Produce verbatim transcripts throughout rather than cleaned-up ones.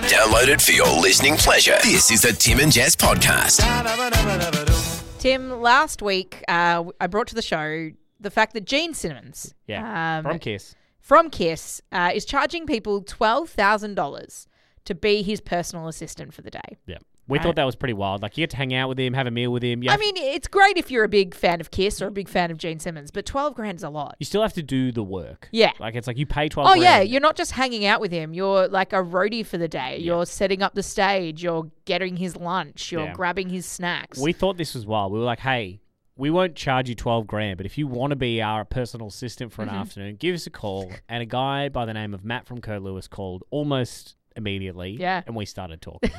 Download it for your listening pleasure. This is the Tim and Jess podcast. Tim, last week uh, I brought to the show the fact that Gene Simmons Yeah, um, from Kiss. from Kiss uh, is charging people twelve thousand dollars to be his personal assistant for the day. Yeah. We Right. thought that was pretty wild. Like, you get to hang out with him, have a meal with him. You, I have, mean, it's great if you're a big fan of Kiss or a big fan of Gene Simmons, but twelve grand's a lot. you still have to do the work. Yeah. Like, it's like you pay twelve Oh, grand. yeah, you're not just hanging out with him. You're like a roadie for the day. Yeah. You're setting up the stage. You're getting his lunch. You're Yeah. grabbing his snacks. We thought this was wild. We were like, hey, we won't charge you twelve grand, but if you want to be our personal assistant for an Mm-hmm. afternoon, give us a call. And a guy by the name of Matt from Kurt Lewis called almost immediately. Yeah. And we started talking.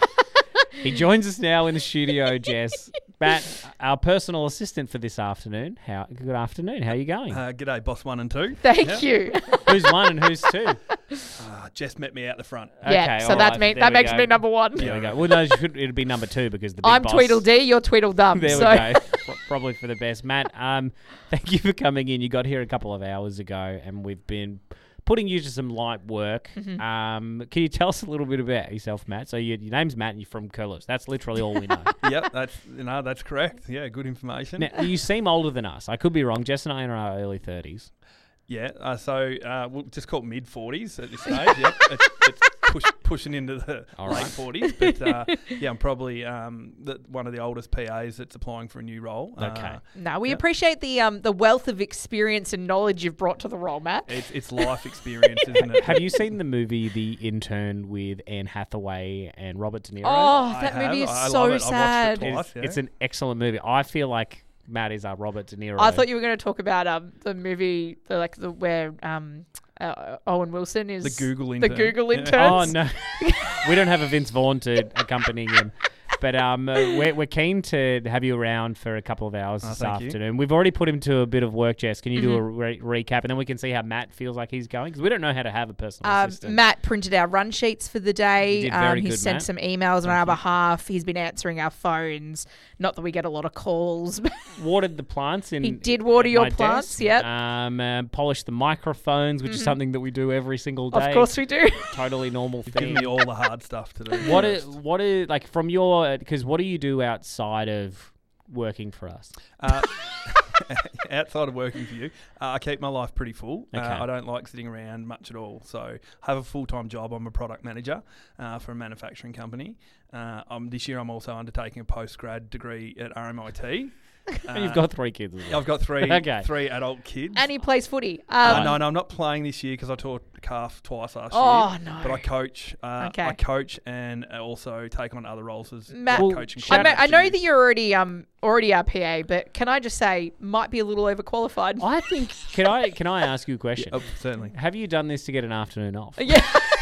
He joins us now in the studio, Jess. Matt, our personal assistant for this afternoon. How Good afternoon. How are you going? Uh, g'day, boss one and two. Thank Yeah. you. Who's one and who's two? Uh, Jess met me out the front. yeah, Okay, so all that's right, me. there That we makes go. me number one. There we go. Well, no, it should, it'd be number two because the big I'm boss. Tweedledee, you're Tweedledum. There so. we go. Pro- Probably for the best. Matt, um, thank you for coming in. You got here a couple of hours ago, and we've been putting you to some light work. Mm-hmm. Um, can you tell us a little bit about yourself, Matt? So you, your name's Matt, and you're from Kurt Lewis. That's literally all we know. Yep, that's you know that's correct. Yeah, good information. Now, you seem older than us. I could be wrong. Jess and I are in our early thirties. Yeah, uh, so uh, we'll just call it mid forties at this stage. Yep, it's, it's push, pushing into the All late right. forties. But uh, yeah, I'm probably um, the, one of the oldest P As that's applying for a new role. Okay. Uh, No, we Yeah. appreciate the um the wealth of experience and knowledge you've brought to the role, Matt. it's it's life experience, isn't it? Have you seen the movie The Intern with Anne Hathaway and Robert De Niro? Oh, I that movie is have. I so love it. I watched it sad. twice. It's, yeah. it's an excellent movie. I feel like Matt is our Robert De Niro. I thought you were going to talk about um the movie the like the where um uh, Owen Wilson is The Google the intern. Google Yeah. interns. Oh no, we don't have a Vince Vaughn to accompany him, but um, uh, we're we're keen to have you around for a couple of hours Oh, this thank you. afternoon. We've already put him to a bit of work, Jess. Can you do a Mm-hmm. re- recap, and then we can see how Matt feels like he's going because we don't know how to have a personal Um, assistant. Matt printed our run sheets for the day. You did um, very he good, sent Matt. some emails on our behalf. He's been answering our phones. Not that we get a lot of calls. Watered the plants in. He did water at your my plants, desk. yep. Um, uh, polished the microphones, which is something that we do every single day. Of course we do. Totally normal You've thing. given me all the hard stuff to do. What first. is what is like from your because what do you do outside of working for us? Uh, outside of working for you, uh, I keep my life pretty full. Okay. Uh, I don't like sitting around much at all. So I have a full-time job. I'm a product manager uh, for a manufacturing company. Uh, um, this year I'm also undertaking a post-grad degree at R M I T. And you've Uh, got three kids as well. I've got three Okay. three adult kids. And he plays footy. Uh, Um, no, no, I'm not playing this year because I tore a calf twice last Oh, year. no. But I coach. Uh, Okay. I coach and also take on other roles as Matt- well, Well, coaching. I, know, I know coaches. that you're already um already our P A, but can I just say might be a little overqualified. I think can I can I ask you a question? Oh, certainly. Have you done this to get an afternoon off? Yeah.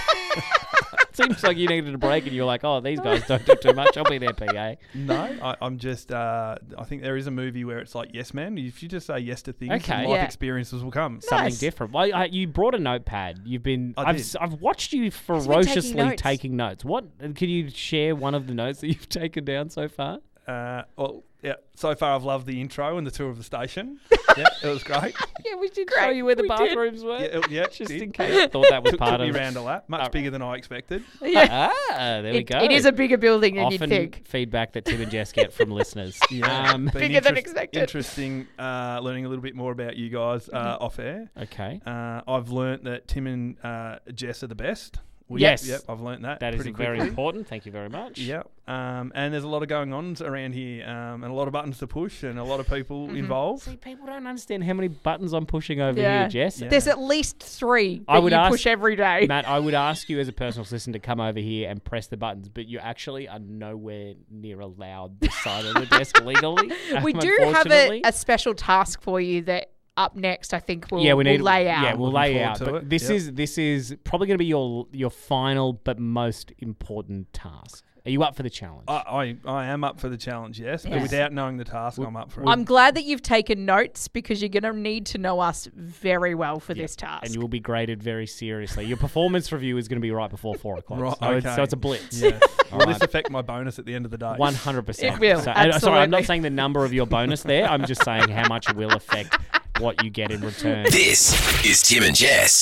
Seems like you needed a break and you're like, oh, these guys don't do too much. I'll be their P A. No, I, I'm just. Uh, I think there is a movie where it's like Yes Man. If you just say yes to things, Okay. life Yeah. experiences will come. Something Nice. different. Well, I, you brought a notepad. You've been. I I've did. s- I've watched you been ferociously taking taking notes. notes. What can you share? One of the notes that you've taken down so far? Uh, well, yeah. So far, I've loved the intro and the tour of the station. Yeah, it was great. Yeah, we did Great, show you where the we did. bathrooms were. Yeah, it- yeah, just did. in case. I thought that was Took, part took me of. round a lap. Much Uh, bigger than I expected. Yeah. Ah, there we It, go. it is a bigger building than Often you'd think. feedback that Tim and Jess get from listeners. Yeah, Um, been Bigger than interest- expected. Interesting. Uh, learning a little bit more about you guys uh, Mm-hmm. off air. okay. Uh, I've learnt that Tim and uh, Jess are the best. We- Yes. Yep, I've learnt that. That is pretty very quickly. important. Thank you very much. Yep. Um, and there's a lot of going on around here, um, and a lot of buttons to push, and a lot of people involved. See, people don't understand how many buttons I'm pushing over Yeah. here, Jess. Yeah. There's at least three that I would you ask- push every day. Matt, I would ask you as a personal assistant to come over here and press the buttons, but you actually are nowhere near allowed this side of the desk legally. we um, do have a, unfortunately. a special task for you that up next I think we'll, yeah, we need we'll lay out. Yeah, we'll Looking lay forward out. to But it. this Yep. is this is probably going to be your your final but most important task. Are you up for the challenge? I, I, I am up for the challenge, yes, but Yes. without knowing the task, I'm up for it. I'm glad that you've taken notes because you're going to need to know us very well for this task. and you will be graded very seriously. Your performance review is going to be right before four o'clock. Right, so, it's, okay. so it's a blitz. Yeah. All Will right. this affect my bonus at the end of the day? One hundred percent. It will, So, and, sorry, I'm not absolutely. saying the number of your bonus there. I'm just saying how much it will affect what you get in return. This is Tim and Jess.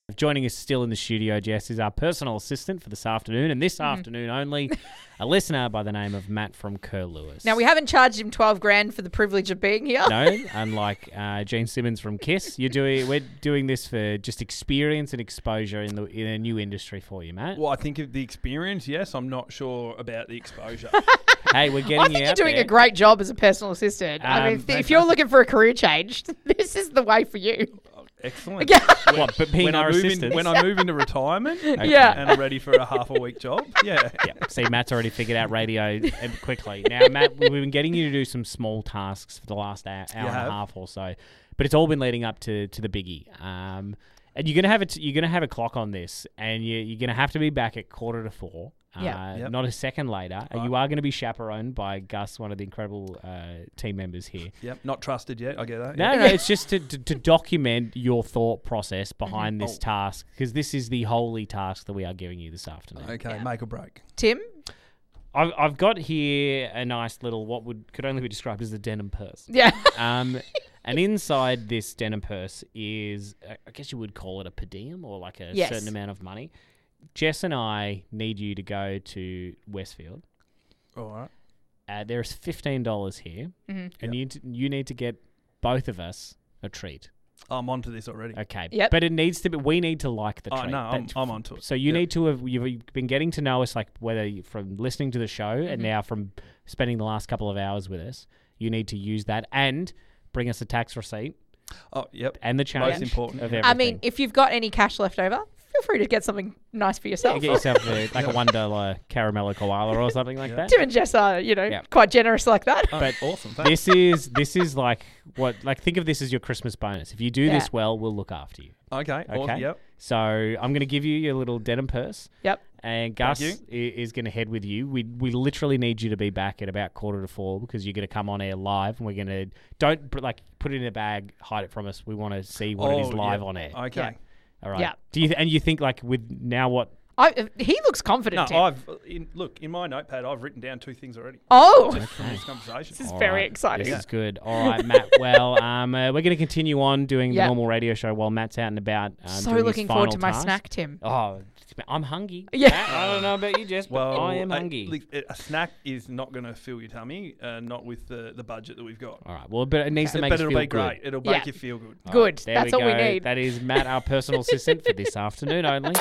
Joining us still in the studio, Jess, is our personal assistant for this afternoon, and this mm. afternoon only, a listener by the name of Matt from Kerr Lewis. Now, we haven't charged him twelve grand for the privilege of being here. No, unlike uh, Gene Simmons from Kiss, you're doing. We're doing this for just experience and exposure in the in a new industry for you, Matt. Well, I think of the experience, yes. I'm not sure about the exposure. Hey, we're getting I think you you're out doing there. a great job as a personal assistant. Um, I mean, if, if you're looking for a career change, this is the way for you. Excellent. Yeah. What, but being when our I move assistant? in, when I move into retirement, Okay. Yeah. and I'm ready for a half a week job, yeah. Yeah. See, Matt's already figured out radio quickly. Now, Matt, we've been getting you to do some small tasks for the last hour, hour and have. a half or so, but it's all been leading up to, to the biggie. Um, and you're gonna have it. You're gonna have a clock on this, and you, you're gonna have to be back at quarter to four. Yeah. Uh, Yep. Not a second later. And Right. you are going to be chaperoned by Gus, one of the incredible uh, team members here. Yep, not trusted yet. I get that. No, yeah. no, it's just to, to, to document your thought process behind this Oh. task, because this is the holy task that we are giving you this afternoon. Okay, Yeah. make or break. Tim? I've, I've got here a nice little, what would could only be described as a denim purse. Yeah. Um, and inside this denim purse is, uh, I guess you would call it a per diem or like a Yes. certain amount of money. Jess and I need you to go to Westfield. All right. Uh, there's fifteen dollars here, Mhm. and you t- you need to get both of us a treat. I'm onto this already. Okay. Yep. But it needs to be. We need to like the Oh, treat. no, I'm, That- I'm onto it. So you Yep. need to have you've been getting to know us, like whether you, from listening to the show Mm-hmm. and now from spending the last couple of hours with us. You need to use that and bring us a tax receipt Oh, yep. and the change. Most important. Of Yeah. everything. I mean, if you've got any cash left over, feel free to get something nice for You yourself. get yourself a, like a one dollar caramello koala or something like Yeah. that. Tim and Jess are, you know, Yeah. quite generous like that. Oh, But awesome. Thanks. This is this is like what like think of this as your Christmas bonus. If you do Yeah. this well, we'll look after you. Okay. Okay. Awesome. Yep. So I'm going to give you your little denim purse. Yep. And Gus you. i- is going to head with you. We we literally need you to be back at about quarter to four because you're going to come on air live, and we're going to don't put, like put it in a bag, hide it from us. We want to see what it is Oh, live yeah. on air. Okay. Yeah. All right. Yeah. Do you th- and you think like with now what? I, he looks confident. No, Tim. I've in, look in my notepad. I've written down two things already oh, from this conversation. this is All very right. exciting. This is good. All right, Matt. Well, um, uh, we're going to continue on doing Yeah. the normal radio show while Matt's out and about. Um, So doing his looking forward to final my task. snack, Tim. Oh, I'm hungry. Yeah. Matt, I don't know about you, Jess, but Well, I am a, hungry. li- a snack is not going to fill your tummy, uh, not with the, the budget that we've got. All right. Well, but it needs to make but us it'll feel be good. great. It'll Yeah. make you feel good. All Good. there That's we what we go. need. That is Matt, our personal assistant for this afternoon only.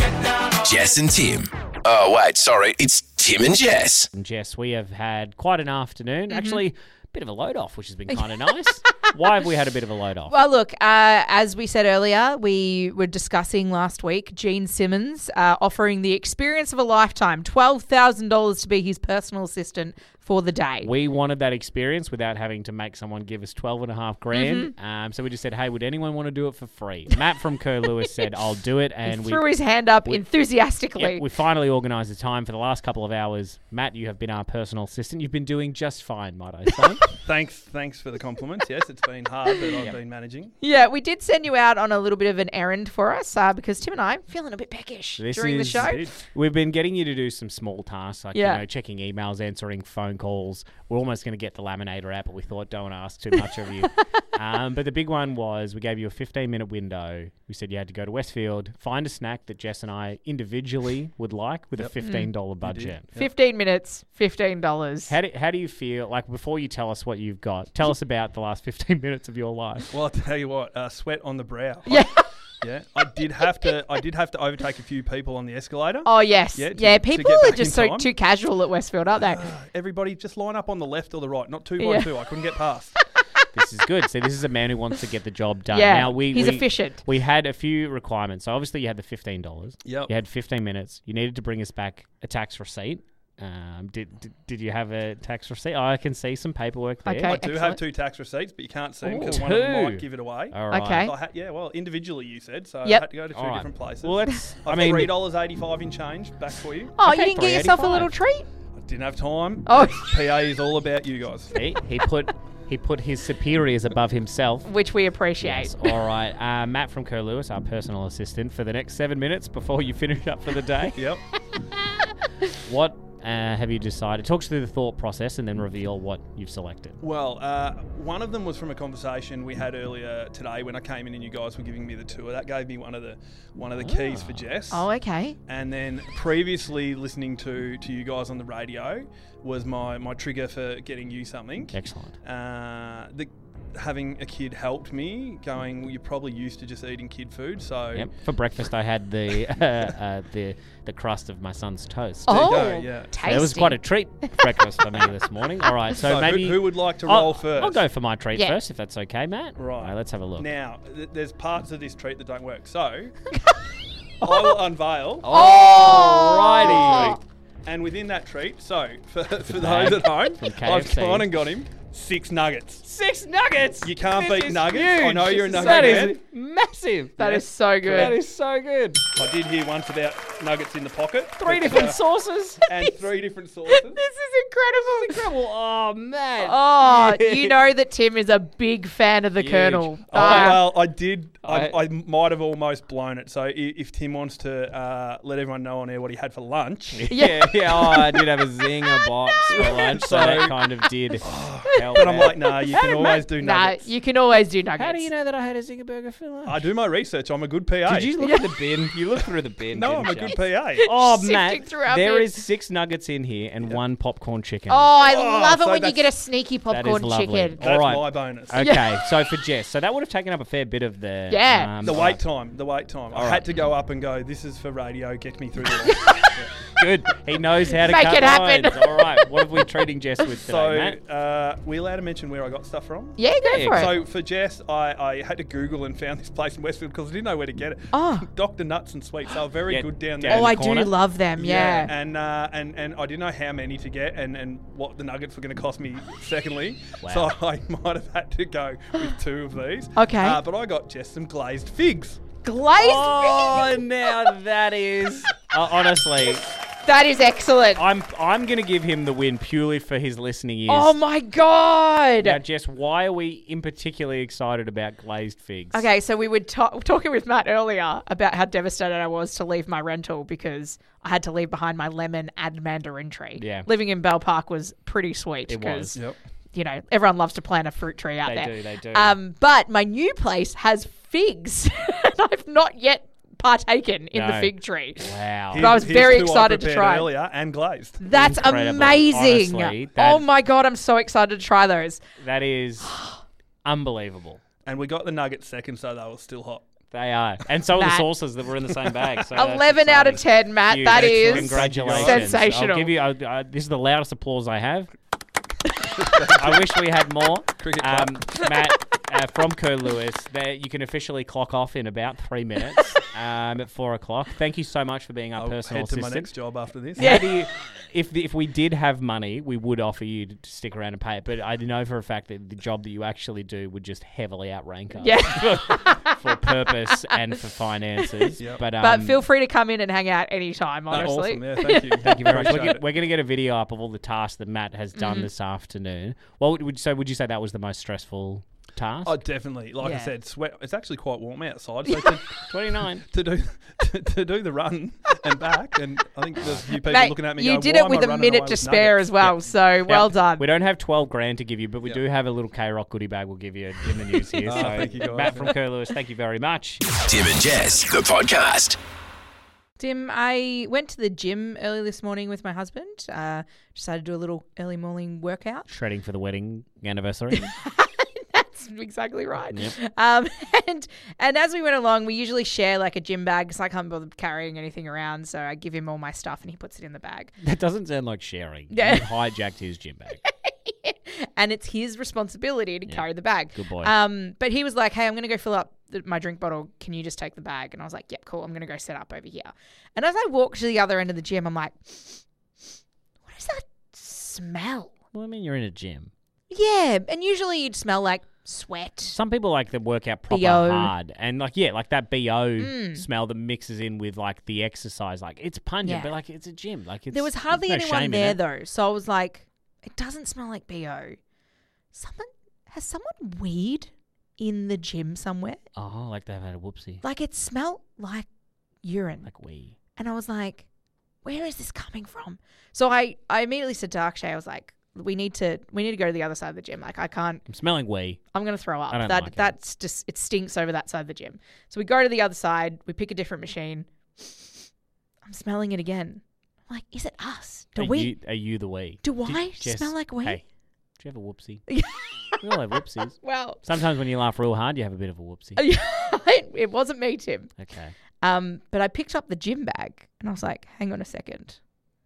Jess and Tim. Oh, wait, sorry. It's Tim and Jess. And Jess, we have had quite an afternoon. Mm-hmm. Actually, a bit of a load off, which has been kind of nice. Why have we had a bit of a load off? Well, look, uh, as we said earlier, we were discussing last week Gene Simmons uh, offering the experience of a lifetime, twelve thousand dollars to be his personal assistant for the day. We wanted that experience without having to make someone give us twelve and a half grand. Mm-hmm. Um, so we just said, hey, would anyone want to do it for free? Matt from Kerr Lewis said, I'll do it. And he we, threw his hand up we- enthusiastically. Yep, we finally organised the time for the last couple of hours. Matt, you have been our personal assistant. You've been doing just fine, might I say. Thanks, thanks for the compliments. Yes, it's been hard, but I've Yep. been managing. Yeah, we did send you out on a little bit of an errand for us uh, because Tim and I are feeling a bit peckish This during the is- show. Indeed. We've been getting you to do some small tasks, like Yeah. you know, checking emails, answering phone calls. We're almost going to get the laminator out, but we thought don't ask too much of you. Um, but the big one was we gave you a fifteen minute window. We said you had to go to Westfield, find a snack that Jess and I individually would like with a Yep. fifteen dollar budget. Yep. fifteen minutes, fifteen dollars. How do, how do you feel, like before you tell us what you've got, tell us about the last fifteen minutes of your life. Well, I'll tell you what, uh, sweat on the brow. Yeah. Yeah, I did have to. I did have to overtake a few people on the escalator. Oh, yes. Yeah, Yeah, to- to people get are back just in so time. too casual at Westfield, aren't they? Everybody, just line up on the left or the right, not two by Yeah. two. I couldn't get past. This is good. See, this is a man who wants to get the job done. Yeah, now, we, he's we, efficient. We had a few requirements. So obviously you had the fifteen dollars. Yep. You had fifteen minutes. You needed to bring us back a tax receipt. Um, did, did did you have a tax receipt? Oh, I can see some paperwork there. Okay. I do excellent. have two tax receipts, but you can't see them because Ooh. one of them Two. might give it away. All right. Okay. So I had, yeah, well, individually you said, so Yep. I had to go to two All right. different places. Well, let's. I I've mean, three dollars eighty-five in change back for you. Oh, Okay, you didn't get yourself a three little eighty-five. treat? I didn't have time. Oh. P A is all about you guys. he, he put he put his superiors above himself. Which we appreciate. Yes. All right. Uh, Matt from Kerr Lewis, our personal assistant, for the next seven minutes before you finish up for the day. Yep. What uh, have you decided? Talk us through the thought process and then reveal what you've selected. Well, uh, one of them was from a conversation we had earlier today when I came in and you guys were giving me the tour. That gave me one of the one of the keys for Jess. Oh, okay. And then previously listening to, to you guys on the radio was my, my trigger for getting you something. Excellent. Uh, the having a kid helped me going, well, you're probably used to just eating kid food, so Yep. For breakfast, I had the uh, uh, the the crust of my son's toast. Oh, go, yeah. tasty. It was quite a treat breakfast for me this morning. All right, so, So maybe who, who would like to I'll, roll first? I'll go for my treat Yeah. first, if that's okay, Matt. Right. All right, let's have a look. Now, th- there's parts of this treat that don't work, so I will unveil. Alrighty. And within that treat, so for, for bag those at home, from K I've F C. gone and got him six nuggets. Six nuggets. You can't This beat is nuggets. I huge. know you're a nugget That man. is massive. That Yes. is so good. That is so good. I did hear once about nuggets in the pocket. Three but, different uh, sauces. and three different sauces. This is incredible. Incredible. Oh, man. Oh, you know that Tim is a big fan of the Huge. Colonel. Oh, Uh, well, I did. I, I- I might have almost blown it. So i- if Tim wants to uh, let everyone know on air what he had for lunch, Yeah, yeah. Oh, I did have a zinger box for lunch, so that kind of did help. but I'm out. like, nah, you can always do nah, nuggets. you can always do nuggets. How do you know that I had a zinger burger for lunch? I do my research. I'm a good P A. Did you look at the bin? You looked through the bin. No, I'm didn't a you? good P A. Oh, Sifting Matt, through our there bin. is six nuggets in here and one popcorn chicken. Oh, I Oh, love it so when you that's- get a sneaky That is popcorn lovely. chicken. That's All right. my bonus. Okay, so for Jess, so that would have taken up a fair bit of the Yeah. um, The all wait right. time. The wait time. I All had right. to go up and go, this is for radio. Get me through the Good. He knows how to Make cut it happen. lines. All right. What are we treating Jess with today, So, Matt? uh, we allowed to mention where I got stuff from? Yeah, go Yeah, for it. So for Jess, I, I had to Google and found this place in Westfield because I didn't know where to get it. Oh. Doctor Nuts and Sweets. They were very Yeah, good down down there. oh, the I corner. do love them. Yeah. and uh, and and I didn't know how many to get and, and what the nuggets were going to cost me. Secondly, Wow. so I might have had to go with two of these. Okay. uh, but I got Jess some glazed figs. Glazed Oh, figs. now that is uh, honestly, That is excellent. I'm I'm gonna give him the win purely for his listening ears. Oh my god. Now, Jess, why are we in particularly excited about glazed figs? Okay, so we were ta- talking with Matt earlier about how devastated I was to leave my rental because I had to leave behind my lemon and mandarin tree. Yeah. Living in Bell Park was pretty sweet It was. because, you know, everyone loves to plant a fruit tree out They there. do, they do. Um, but my new place has figs, and I've not yet partaken in the No. fig tree. Wow. But I was Here's very two I excited to prepared try. earlier and glazed. That's Incredible. amazing. Honestly, that- oh my god, I'm so excited to try those. That is unbelievable. And we got the nuggets second, so they were still hot. They are. And so are the Matt. sauces that were in the same bag. So that's eleven out of exciting. ten, Matt. Huge. That is Excellent. Congratulations. sensational. I'll give you, uh, uh, this is the loudest applause I have. I wish we had more. Cricket Um, Matt, uh, from Kerr Lewis, there, you can officially clock off in about three minutes um, at four o'clock. Thank you so much for being our I'll personal head to my assistant. next job after this. How do you, if the, if we did have money, we would offer you to stick around and pay it. But I know for a fact that the job that you actually do would just heavily outrank us Yeah. for, for purpose and for finances. Yep. But, um, But feel free to come in and hang out anytime, Oh, honestly. awesome. Yeah, thank you. Thank you very much. We're, Appreciate get, it. we're going to get a video up of all the tasks that Matt has done Mm-hmm. this afternoon. Well, would, would, so would you say that was the most stressful task? Oh, definitely. Like Yeah. I said, sweat. It's actually quite warm outside. So to, twenty-nine. to do to, to do the run and back, and I think there's a few people Mate, looking at me. you going, did "Why it am with I a running minute away to with spare nuggets?" as well, Yep. so well Now, done. We don't have twelve grand to give you, but we Yep. do have a little K-Rock goodie bag we'll give you in the news here. Oh, so, thank you, guys. Matt from Kerr Lewis, thank you very much. Tim and Jess, the podcast. Tim, I went to the gym early this morning with my husband. Uh, decided to do a little early morning workout. Shredding for the wedding anniversary. That's exactly right. Yep. Um, and and as we went along, we usually share like a gym bag because I can't bother carrying anything around. So I give him all my stuff and he puts it in the bag. That doesn't sound like sharing. Yeah. You hijacked his gym bag. And it's his responsibility to Yeah. carry the bag. Good boy. Um, but he was like, "Hey, I'm going to go fill up the, my drink bottle. Can you just take the bag?" And I was like, "Yep, cool. I'm going to go set up over here." And as I walked to the other end of the gym, I'm like, "What is that smell?" Well, I mean, you're in a gym. Yeah, and usually you'd smell like sweat. Some people like to work out proper B O. hard. And, like, yeah, like that B O Mm. smell that mixes in with, like, the exercise. Like, it's pungent, Yeah. but, like, it's a gym. Like, it's There was hardly there's no anyone shame in there it. though, so I was like, "It doesn't smell like B O." Someone has someone weed in the gym somewhere? Oh, like they've had a whoopsie. Like it smelled like urine, Like we. and I was like, where is this coming from? So I, I immediately said to Akshay, I was like, we need to we need to go to the other side of the gym. Like, I can't. I'm smelling wee. I'm going to throw up. I don't that like it. That's just, it stinks over that side of the gym. So we go to the other side. We pick a different machine. I'm smelling it again. I'm like, is it us? Do are, we? you, are you the wee? Do Did- I Jess, smell like wee? Hey, do you have a whoopsie? We all have whoopsies. Well, Sometimes when you laugh real hard, you have a bit of a whoopsie. it wasn't me, Tim. Okay. Um, but I picked up the gym bag and I was like, hang on a second.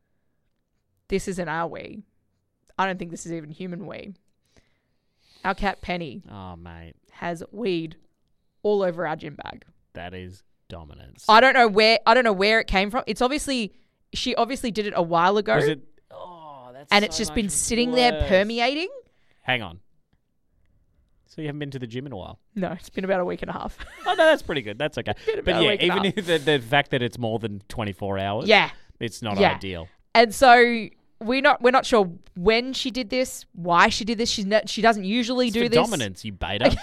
This isn't our wee. I don't think this is even human wee. Our cat Penny Oh, mate. has weed all over our gym bag. That is dominance. I don't know where I don't know where it came from. It's obviously she obviously did it a while ago. Was it? Oh, that's and so it's just much been sitting there worse. permeating. Hang on. So you haven't been to the gym in a while? No, it's been about a week and a half. Oh, no, that's pretty good. That's okay. Been But about a yeah, week and a even half. if the, the fact that it's more than twenty-four hours, Yeah. it's not Yeah. ideal. And so we're not we're not sure when she did this, why she did this. She's not, she doesn't usually It's do for this. dominance, you beta.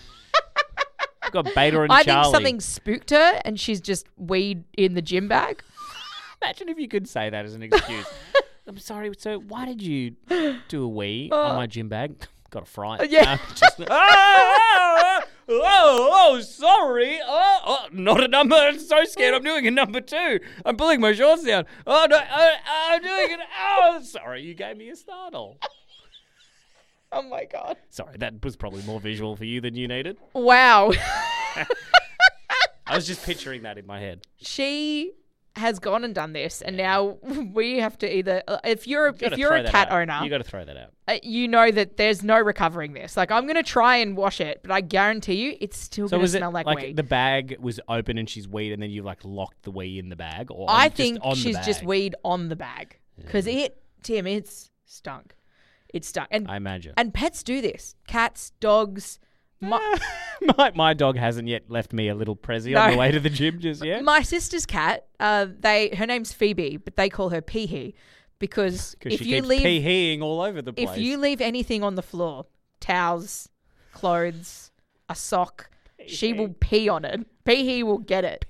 I've got beta and I Charlie. think something spooked her and she's just weed in the gym bag. Imagine if you could say that as an excuse. I'm sorry, so why did you do a wee Uh, on my gym bag? Got a fright. yeah. Uh, just, oh, oh, oh, oh, sorry. Oh, oh, not a number. I'm so scared. I'm doing a number two. I'm pulling my shorts down. Oh, no, oh, I'm doing it. Oh, sorry. You gave me a startle. Oh my God. Sorry, that was probably more visual for you than you needed. Wow. I was just picturing that in my head. She has gone and done this, and now we have to either uh, if you're a, You gotta if you're throw a that cat out. owner, You got to throw that out. uh, you know that there's no recovering this. Like, I'm gonna try and wash it, but I guarantee you, it's still So gonna was it smell like, like weed. the bag was open and she's weed, and then you like locked the wee in the bag, or I on- just think on the she's just bag? weed on the bag because it, Tim, it's stunk. It stunk, and I imagine. and pets do this. Cats, dogs. My, my my dog hasn't yet left me a little prezi No. on the way to the gym just yet. my sister's cat. Uh, they her name's Phoebe, but they call her Peehee because Because if she you keeps leave pee-heeing all over the place. if you leave anything on the floor, towels, clothes, a sock, she will pee on it. Peehee will get it.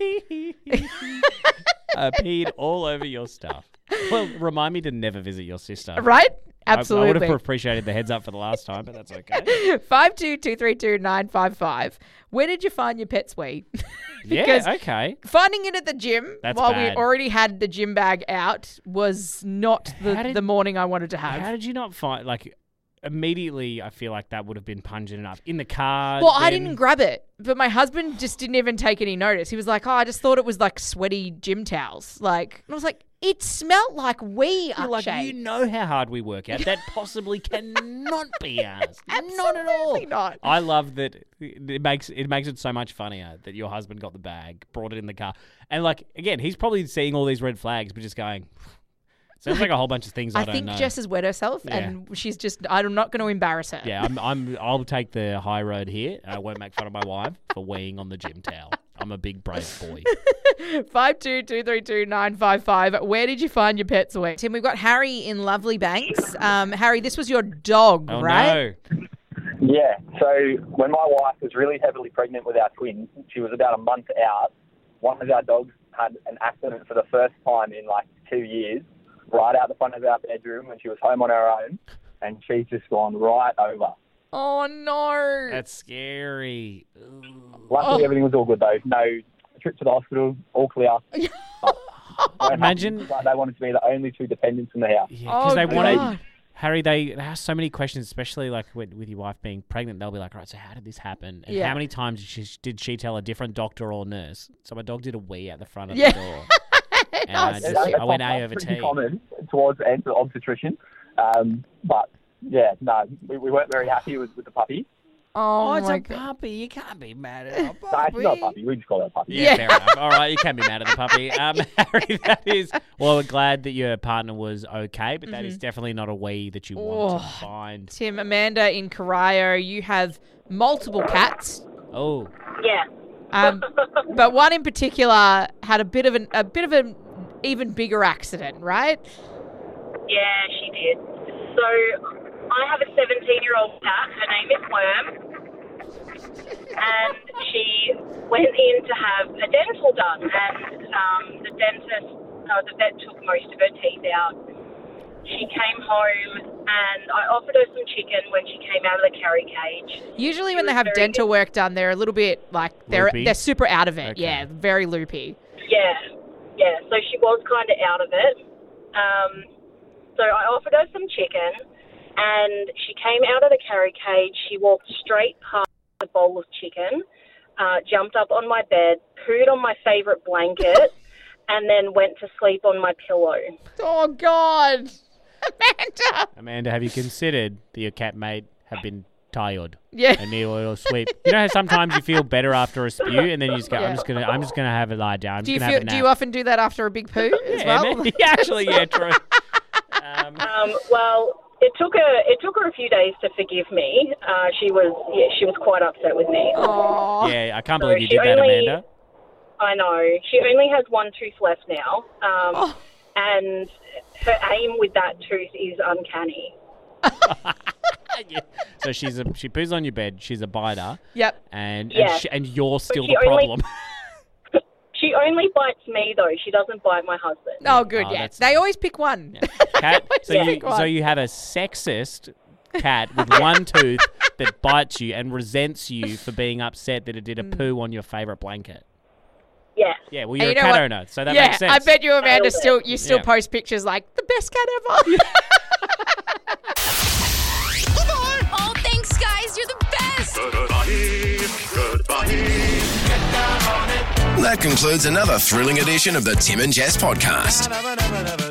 uh, peed all over your stuff. Well, remind me to never visit your sister. Right? I- I, would Absolutely. have appreciated the heads up for the last time, but that's okay. Five two two three two nine five five. Where did you find your pet's wee? Because yeah, okay. finding it at the gym That's while bad. we already had the gym bag out was not the, How did- the morning I wanted to have. How did you not find, like, immediately I feel like that would have been pungent enough. In the car. Well, I then- didn't grab it, but my husband just didn't even take any notice. He was like, "Oh, I just thought it was like sweaty gym towels." Like, and I was like, "It smelled like wee, You're like, Akshay." you know how hard we work out. That possibly cannot be ours. Not at all. Absolutely not. I love that it makes it makes it so much funnier that your husband got the bag, brought it in the car, and like again, he's probably seeing all these red flags, but just going. Sounds like a whole bunch of things I, I don't think know. Jess has wet herself, Yeah. and she's just. I'm not going to embarrass her. Yeah, I'm, I'm. I'll take the high road here. I won't make fun of my wife for weeing on the gym towel. I'm a big brave boy. Five two two three two nine five five. Where did you find your pet's wee? Tim, we've got Harry in Lovely Banks. Um, Harry, this was your dog, Oh right? no! Yeah, so when my wife was really heavily pregnant with our twins, she was about a month out, one of our dogs had an accident for the first time in like two years, right out the front of our bedroom when she was home on her own, and she's just gone right over. Oh no! That's scary. Ooh. Luckily, Oh. everything was all good though. No trip to the hospital, all clear. But Imagine- like they wanted to be the only two dependents in the house. Yeah, because Oh, they wanted God. Harry. They, they ask so many questions, especially like with, with your wife being pregnant. They'll be like, "Right, so how did this happen? And Yeah. how many times did she, did she tell a different doctor or nurse?" So my dog did a wee at the front of Yeah. the door, and I, Nice. just, That's- I went that's A over pretty T. common towards the end of the obstetrician, um, but yeah, no, we, we weren't very happy with, with the puppy. Oh, Oh, it's my a God. puppy. You can't be mad at a No, it's not a puppy. We just call it a puppy. Yeah, Yeah. fair enough. All right, you can be mad at the puppy. Um, Harry, that is... Well, we're glad that your partner was okay, but that is definitely not a wee that you want to Oh. find. Tim, Amanda in Corio, you have multiple cats, Oh, Yeah. um, but one in particular had a bit of an a bit of an even bigger accident, right? Yeah, she did. So I have a seventeen-year-old cat. Her name is Worm. And she went in to have a dental done. And um, the dentist uh, the vet took most of her teeth out. She came home and I offered her some chicken when she came out of the carry cage. Usually She when they was have very dental work done, they're a little bit like they're Loopy? they're super out of it. Okay. Yeah, very loopy. Yeah, yeah. So she was kind of out of it. Um, so I offered her some chicken, and she came out of the carry cage. She walked straight past the bowl of chicken, uh, jumped up on my bed, pooed on my favourite blanket, and then went to sleep on my pillow. Oh God, Amanda. Amanda, have you considered that your cat mate have been tired Yeah. and need a little sleep? You know how sometimes you feel better after a spew, and then you just go, Yeah. "I'm just gonna, I'm just gonna have a lie down. I'm Do you just gonna feel? have a Do nap." you often do that after a big poo as yeah, well? man. Yeah, actually, yeah, true. Um, Um, well, it took her it took her a few days to forgive me. Uh, she was yeah, she was quite upset with me. Oh. yeah, I can't So believe you she did that, only- Amanda. I know. She only has one tooth left now, um, Oh. and her aim with that tooth is uncanny. Yeah. So she's a, she poos on your bed. She's a biter, Yep. and Yeah. and, she, and you're still she the only- problem. She only bites me though. She doesn't bite my husband. Oh, good. Oh, yeah. that's They nice. always pick one. Cat. So Yeah. you so you have a sexist cat with one tooth that bites you and resents you for being upset that it did a Mm. poo on your favorite blanket. Yeah. Yeah, well, And you're you a know cat what? owner, so that yeah, makes sense. I bet you, Amanda, Nailed it. still you still Yeah. post pictures like the best cat ever. Oh, thanks, guys. You're the best. That concludes another thrilling edition of the Tim and Jess podcast.